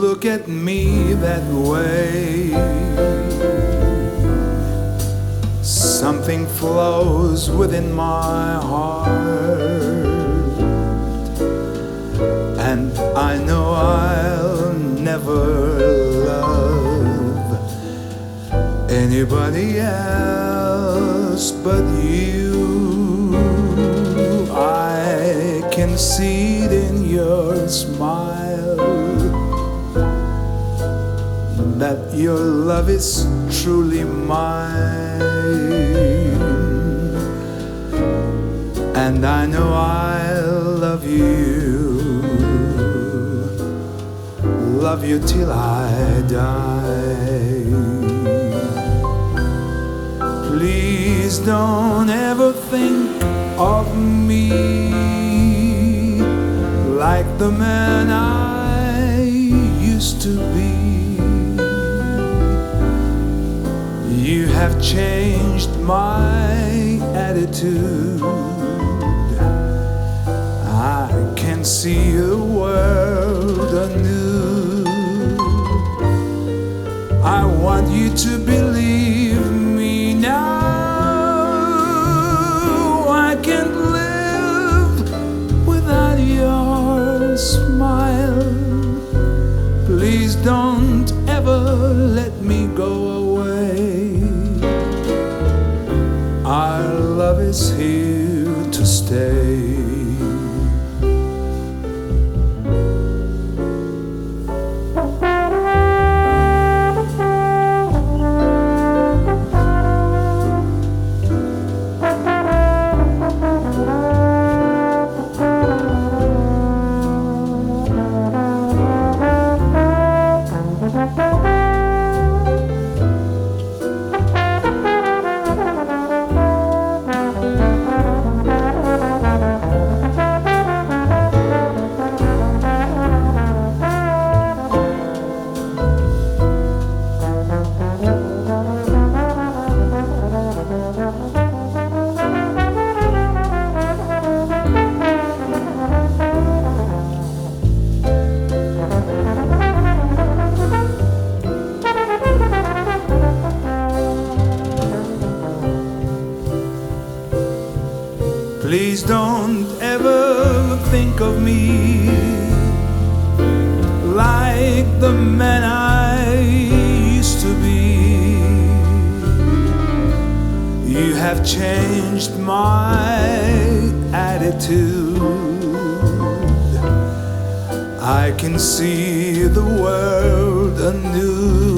look at me that way. Something flows within my heart, and I know I'll never love anybody else but you. I can see it in your smile that your love is truly mine, and I know I'll love you till I die. Please don't ever think of me like the man I used to be. You have changed my attitude. I can see the world anew. I want you to believe me now. I can't live without your smile. Please don't ever let me go away. Our love is here to stay. Please don't ever think of me like the man I used to be. You have changed my attitude. I can see the world anew.